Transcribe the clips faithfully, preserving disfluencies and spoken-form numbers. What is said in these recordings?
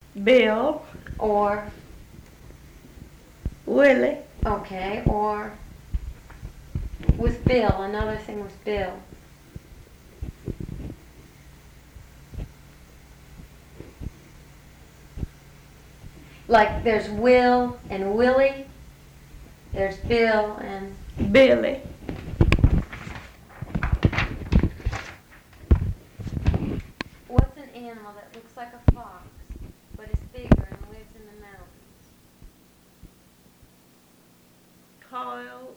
Bill. Or? Willie. Okay, or with Bill, another thing with Bill. Like there's Will and Willie, there's Bill and Billy. What's an animal that looks like a fox, but is bigger and lives in the mountains? Kyle.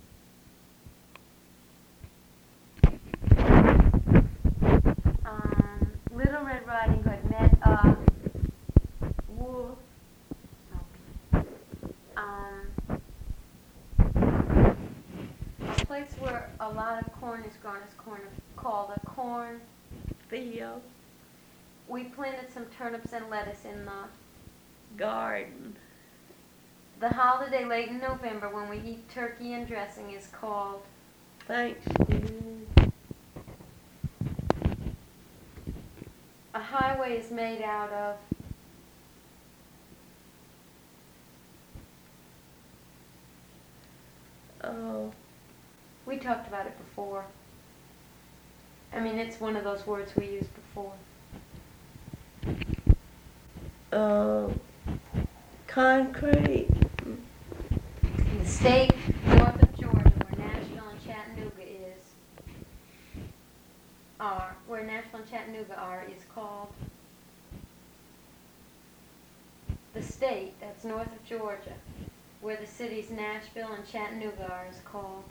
Um, Little Red Riding Hood met a wolf. Okay. Um, a place where a lot of corn is grown is corn called a corn field. We planted some turnips and lettuce in the garden. The holiday late in November when we eat turkey and dressing is called Thanksgiving. A highway is made out of Oh. We talked about it before. I mean, it's one of those words we used before. Uh, concrete. In the state north of Georgia, where Nashville and Chattanooga is, are where Nashville and Chattanooga are, is called the state that's north of Georgia, where the cities Nashville and Chattanooga are, is called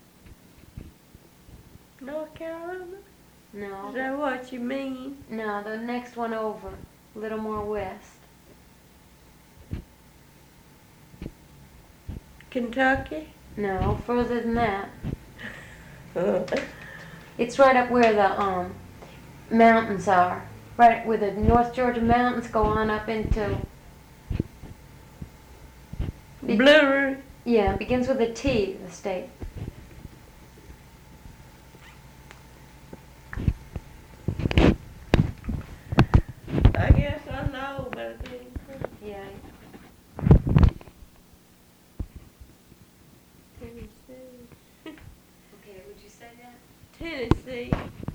North Carolina? No. Is that what you mean? No, the next one over, a little more west. Kentucky? No, further than that. It's right up where the um mountains are. Right where the North Georgia mountains go on up into... Be- Blue Ridge? Yeah, it begins with a T, the state. I guess I know, but I think... Yeah. Tennessee. Okay, would you say that? Tennessee.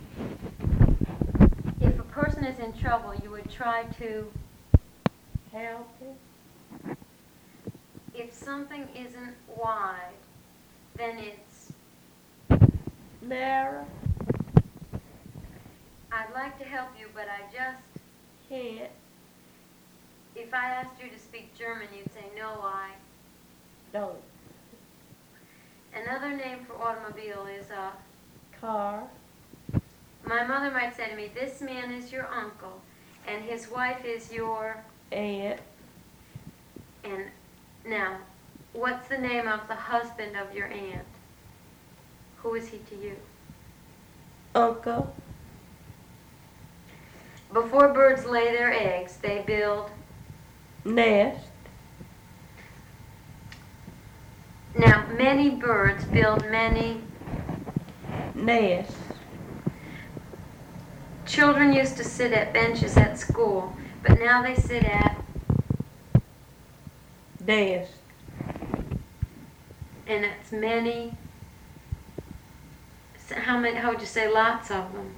If a person is in trouble, you would try to help him. If something isn't wide, then it's narrow. I'd like to help you, but I just can't. If I asked you to speak German, you'd say, no, I don't. Another name for automobile is a car. My mother might say to me, this man is your uncle, and his wife is your aunt. And now, what's the name of the husband of your aunt? Who is he to you? Uncle. Before birds lay their eggs, they build nest. Now, many birds build many nests. Children used to sit at benches at school, but now they sit at desks. And it's many. How many? How would you say? Lots of them.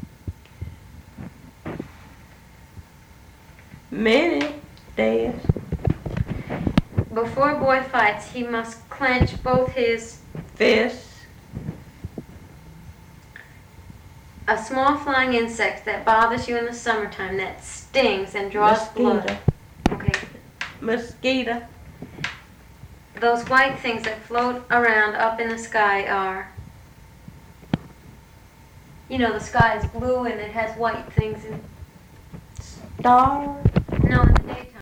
Many desks. Before a boy fights, he must clench both his fists. A small flying insect that bothers you in the summertime, that stings and draws Mosquito. blood. Okay. Mosquito. Those white things that float around up in the sky are, you know, the sky is blue and it has white things in. Star. No, in the